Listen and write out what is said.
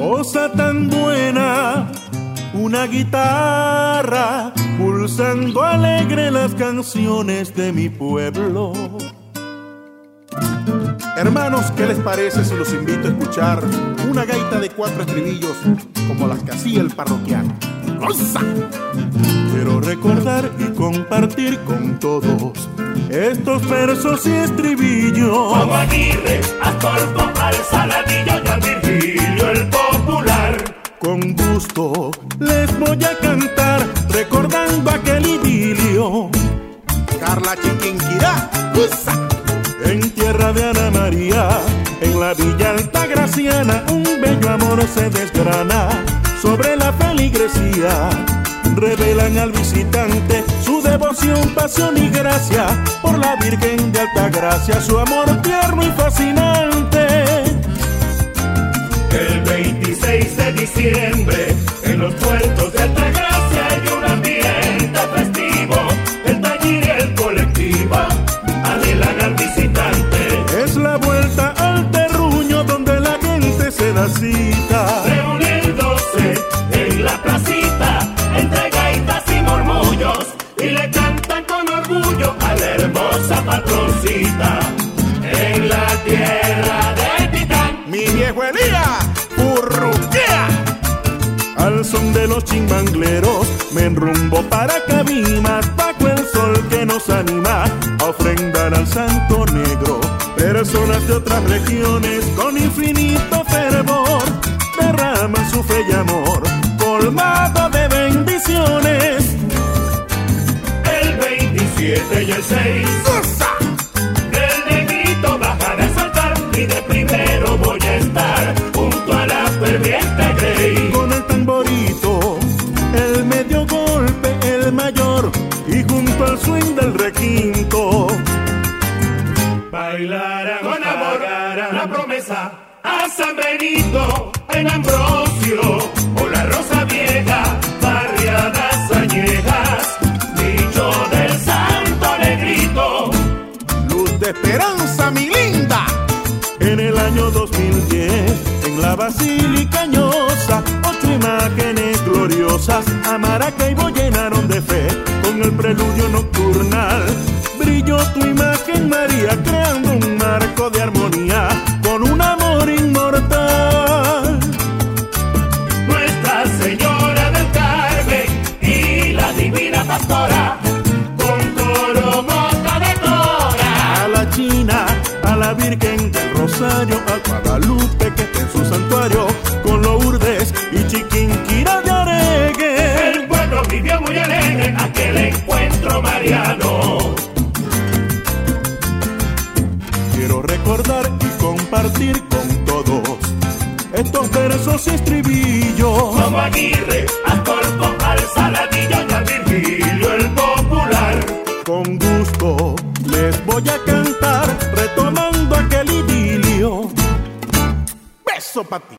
cosa tan buena, una guitarra pulsando alegre las canciones de mi pueblo. Hermanos, ¿qué les parece si los invito a escuchar una gaita de 4 estribillos como las que hacía el parroquiano? ¡Osa! Quiero recordar y compartir con todos estos versos y estribillos. Como Aguirre, Astolfo, al Saladillo y al Virgilio el popular. Con gusto les voy a cantar recordando aquel idilio. Carla Chiquinquirá, ¡usa! En tierra de Ana María, en la Villa Altagraciana, un bello amor se desgrana. Sobre la feligresía revelan al visitante su devoción, pasión y gracia por la Virgen de Altagracia, su amor tierno y fascinante. El 26 de diciembre, en los puertos de Altagracia hay un ambiente festivo. El taller y el colectivo anhelan al visitante. Es la vuelta al terruño donde la gente se da cita, reuniéndose en la placita entre gaitas y murmullos, y le cantan con orgullo a la hermosa patroncita. En la tierra de Titán, mi viejo Elías Urruquea. Al son de los chimbangleros me enrumbo para Cabimas, bajo el sol que nos anima a ofrendar al Santo Negro. Personas de otras regiones con infinito fervor derraman su fe y amor, colmado de bendiciones. El 27 y el 6 el negrito bajará a saltar, y de primero voy a estar junto a la ferviente Grey. Con el tamborito, el medio golpe, el mayor, y junto al swing del requinto bailarán con amor la promesa a San Benito, en Ambrosio o la Rosa Vieja, barriadas añejas, dicho del Santo Negrito. Luz de esperanza, mi linda. En el año 2010, en la Basílica Ñosa, 8 imágenes gloriosas a Maracaibo llenaron de fe. Con el preludio nocturnal brilló tu imagen, María, creando un marco de armonía con un amor inmortal. Nuestra Señora del Carmen y la Divina Pastora, con coro mota de cora. A la China, a la Virgen del Rosario, a Guadalupe que está en su santuario, con Lourdes y Chiquinquirá de Aregue. El pueblo vivió muy alegre aquel encuentro mariano. Quiero recordar y compartir con todos estos versos y estribillos. Como Aguirre, Astolfo, al Saladillo y al Virgilio el popular. Con gusto les voy a cantar retomando aquel idilio. Beso pa' ti.